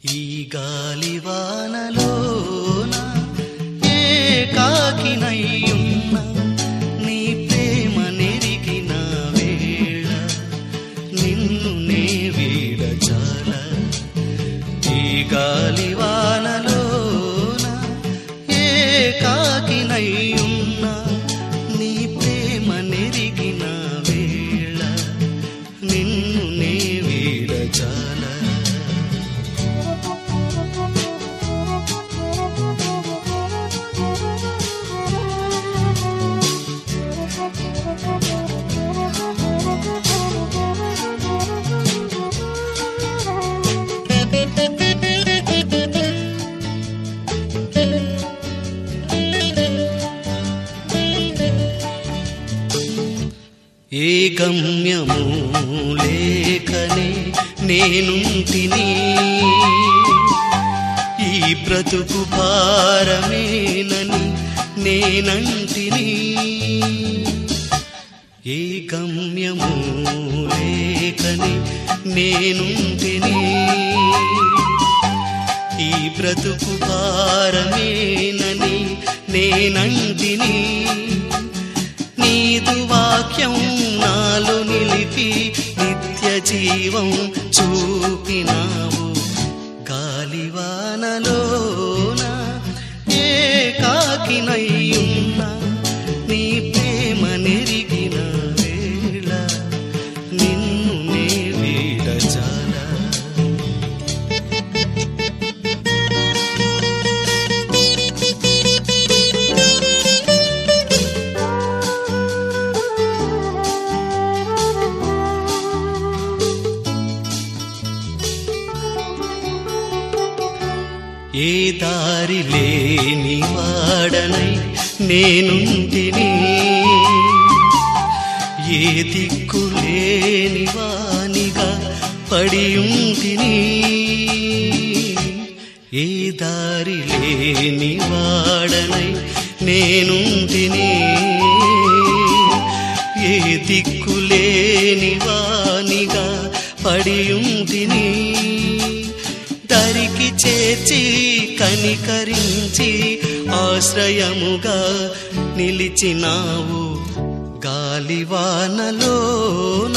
ఈ గాలివానలోన ఏకాకినయ్యున్న నీ ప్రేమ నెరిగిన వేళ నిన్ను నే వీడచాల. ఈ గాలివానలోన ఏకాకినయ్యున్న నీ ప్రేమ నెరిగిన వేళ నిన్ను నే వీడచాల. ఏ గమ్యము లేకనే నేనుంటిని, ఈ బ్రతుకు భారమేనని నేనంటిని. ఏ గమ్యము లేకనే నేనుంటిని, ఈ బ్రతుకు భారమేనని నేనంటిని. నీదు వాక్యం నాలో నిలిపి నిత్య జీవం చూపినావు. గాలివానలోన ఏకాకినయ్యున్న నీ ప్రేమ నెరిగిన వేళ నిన్ను నే వీడచాల. ఏ దారి లేని వాడనై నేనుంటిని, ఏ దిక్కు లేని వానిగా పడియుంటిని. ఏ దారి లేని వాడనై నేనుంటిని, ఏ దిక్కు లేని వానిగా పడియుంటిని. దరికి చేర్చి కనికరించి ఆశ్రయముగా నిలిచినావు. గాలివానలోన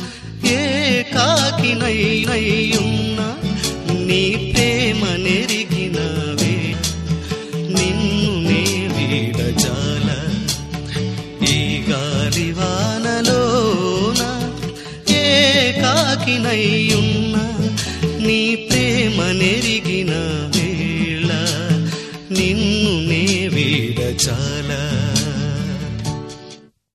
ఏకాకినయ్యున్న నీ ప్రేమ నెరిగిన వేళ నిన్ను నే వీడచాల. ఈ గాలివానలోన ఏకాకినయ్యున్న నీ ప్రేమ నెరిగిన వేళ నిన్ను నే వీడచాల.